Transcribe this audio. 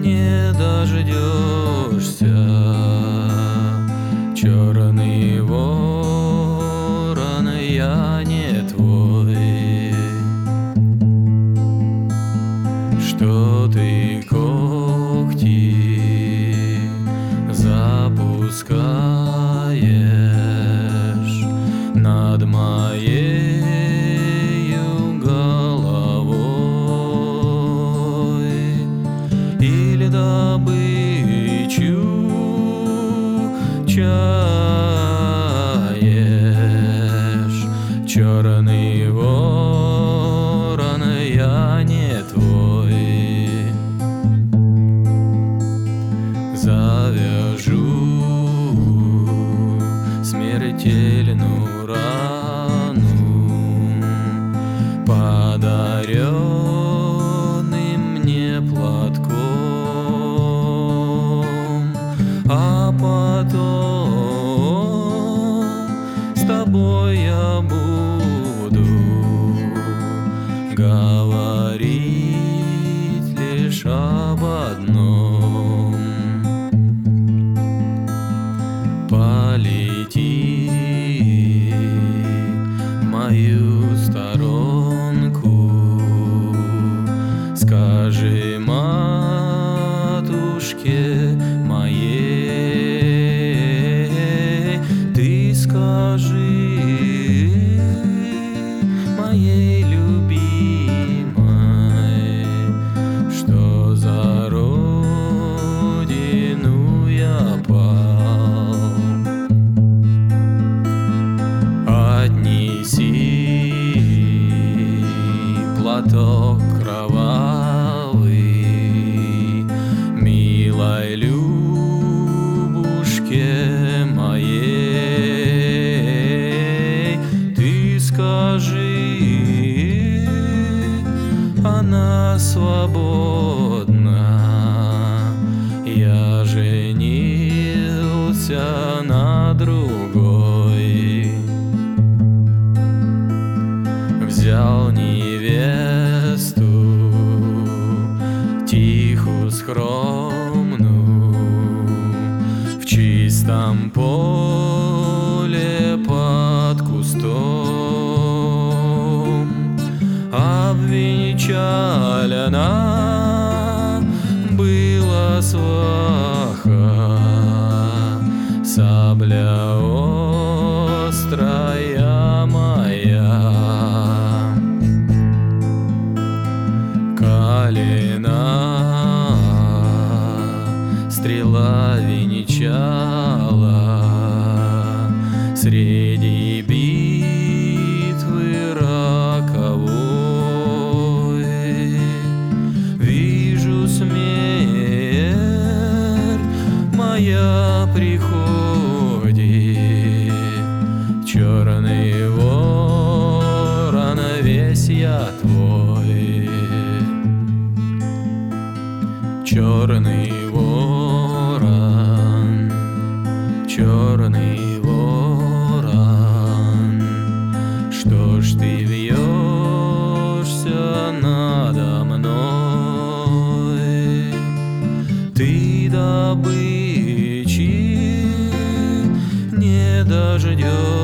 не дождешься. Черный ворон, я не твой, что ты когти запускаешь над моею головой, или добычу чаешь. Черный ворон, я не твой, завяжу смертельную рану подаренным мне платком, а потом с тобой я буду говорить лишь об одном. Полети в мою сторонку, скажи матушке моей, ты скажи моей любимой, что за родину я пал. Отнеси платок кровавый милой Любушке моей, ты скажи, она свободна, я женился на другой. Взял невесту тихую, скромную, в чистом поле под кустом, обвенчалена была сваха, сабля острая моя, калина стрела венчала среди битвы роковой. Вижу, смерть моя приходит, черный ворон, весь я твой. Черный ворон, черный ворон, что ж ты вьешься надо мной? Ты добычи не дождешься.